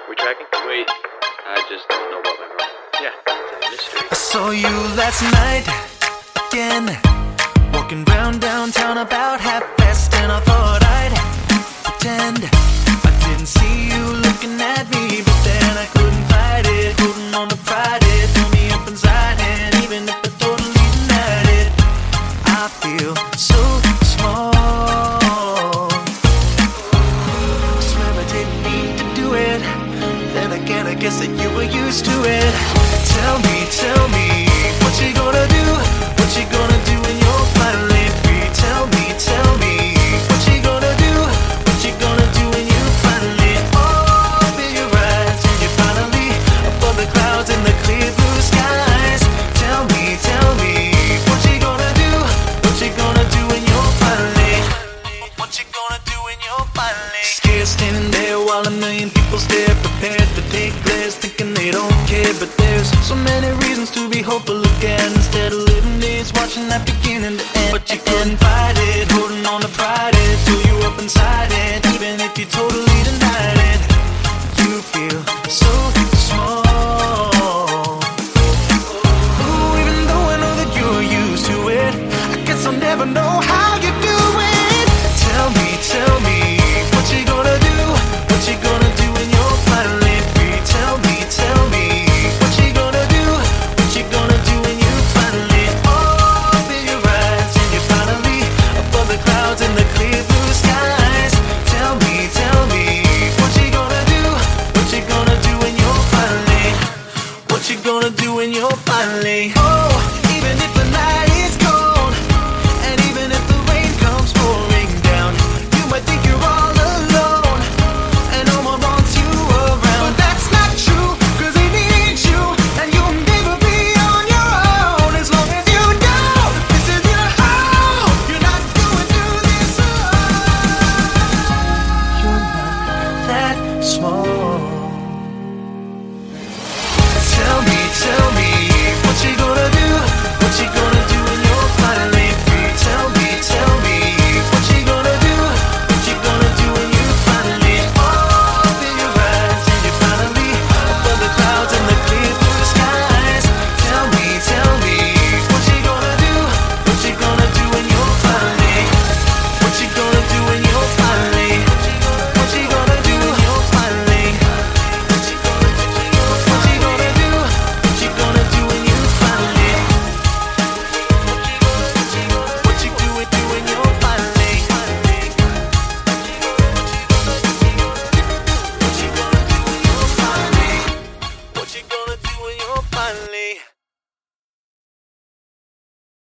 We tracking? Wait, I just don't know what went wrong. Yeah, it's a mystery. I saw you last night again, walking round downtown about half-past, and I thought I'd pretend I didn't see you looking at me, but then I couldn't fight it, holding on to pride, it tore me up inside, and even if I totally denied it, I feel so small. I swear I didn't mean to do it, then again I guess that you were used to it. Tell me, what you gonna do? What you gonna do when you're finally free? Tell me, what you gonna do? What you gonna do when you finally open your eyes and you're finally above the clouds and the clear blue skies? Tell me, what you gonna do? What you gonna do when you're finally? What you gonna do when you're finally? Scared standing there while a million people stare, prepared to take glares, thinking they don't care, but there's so many reasons to be hopeful again. Instead of living days, watching that beginning to end. But you couldn't fight it, holding on to pride, it till you up inside it. Even if you totally denied it, you feel so small. Ooh, even though I know that you're used to it, I guess I'll never know how you do it. Tell me, what you gonna do? What you gonna do when you're finally free? Tell me, what you gonna do? What you gonna do when you finally open your eyes and you're finally above the clouds and the clear blue skies? Tell me, what you gonna do? What you gonna do when you're finally? What you gonna do when you're finally? Oh, even if the night is cold, and even if the rain comes pouring down, you might think you're all alone, and no one wants you around. But that's not true, 'cause they need you, and you'll never be on your own. As long as you know this is your home, you're not going through this alone. You're not that small. Tell me, what you gonna do? What you gonna do when you're finally free? Tell me, what you gonna do? What you gonna do when you finally open your eyes and you're finally above the clouds and the clear blue skies? Tell me, what you gonna do? What you gonna do when you're finally? What you gonna do when you're finally? What you gonna do when you're finally? What you gonna do when you're finally? What you gonna do? What you gonna do when you finally? What you do when you're finally? What you gonna do when you're finally? What you gonna do when you're finally?